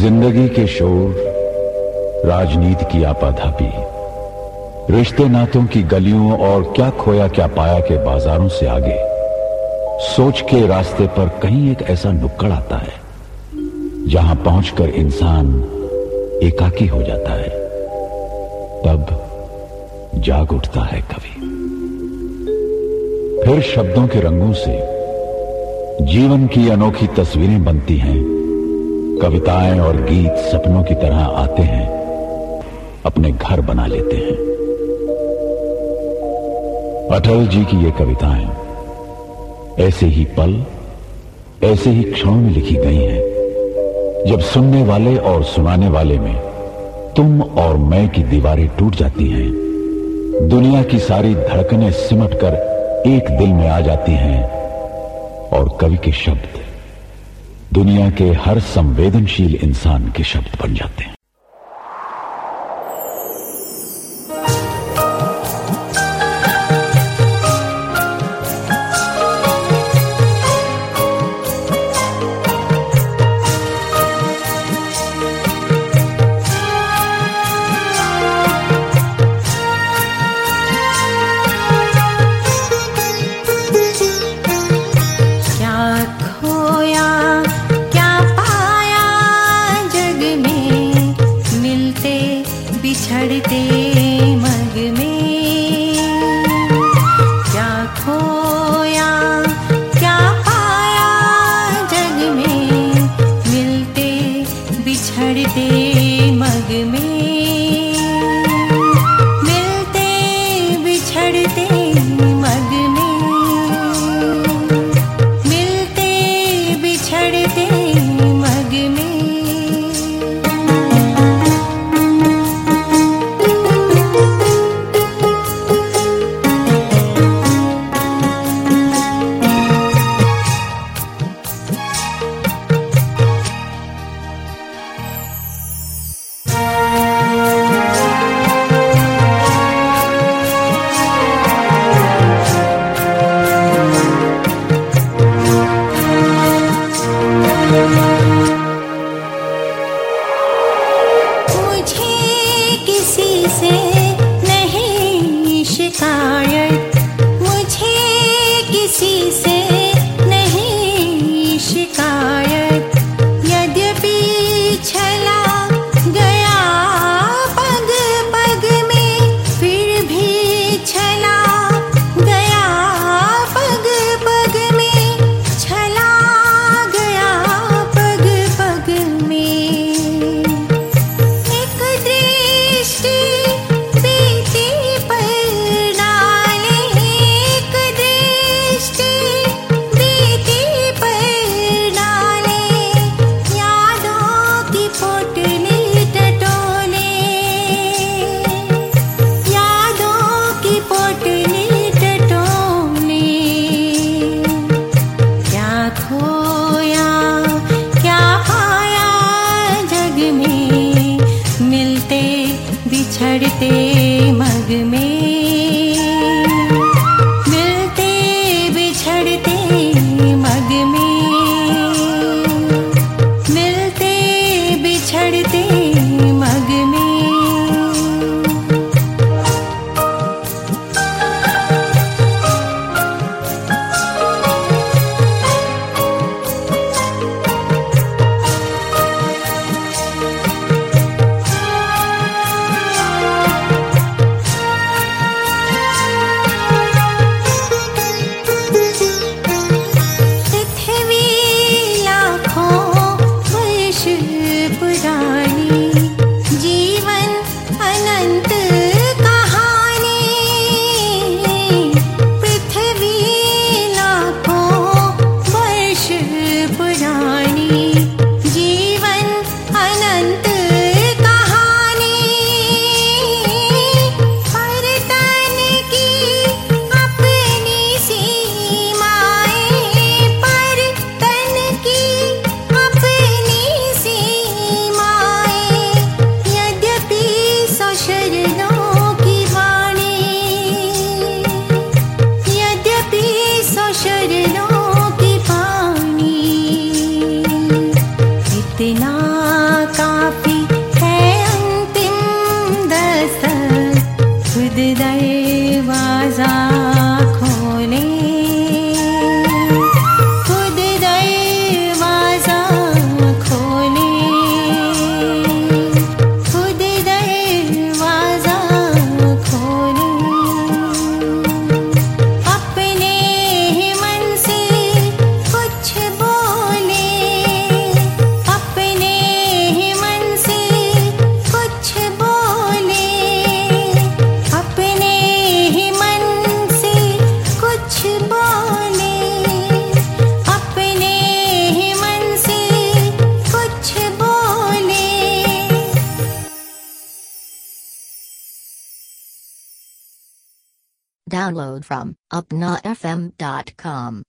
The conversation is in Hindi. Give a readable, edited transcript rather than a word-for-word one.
जिंदगी के शोर, राजनीति की आपाधापी, रिश्ते नातों की गलियों और क्या खोया क्या पाया के बाजारों से आगे सोच के रास्ते पर कहीं एक ऐसा नुक्कड़ आता है जहां पहुंचकर इंसान एकाकी हो जाता है। तब जाग उठता है कवि। फिर शब्दों के रंगों से जीवन की अनोखी तस्वीरें बनती हैं। कविताएं और गीत सपनों की तरह आते हैं, अपने घर बना लेते हैं। अटल जी की ये कविताएं ऐसे ही पल, ऐसे ही क्षणों में लिखी गई हैं जब सुनने वाले और सुनाने वाले में तुम और मैं की दीवारें टूट जाती हैं। दुनिया की सारी धड़कनें सिमटकर एक दिल में आ जाती हैं और कवि के शब्द दुनिया के हर संवेदनशील इंसान के शब्द बन जाते हैं। बिछड़ते मग में क्या खोया क्या पाया जग में, मिलते बिछड़ते मग में, मिलते बिछड़ते मग में, मिलते बिछड़ते मग में। से नहीं शिकायत, मुझे किसी से नहीं शिकायत, यद्यपि छला गया पग पग में, फिर भी छला गया पग पग में, छला गया पग पग में। एक दृष्टि बीती पर डाले, एक दृष्टि Download from upnafm.com.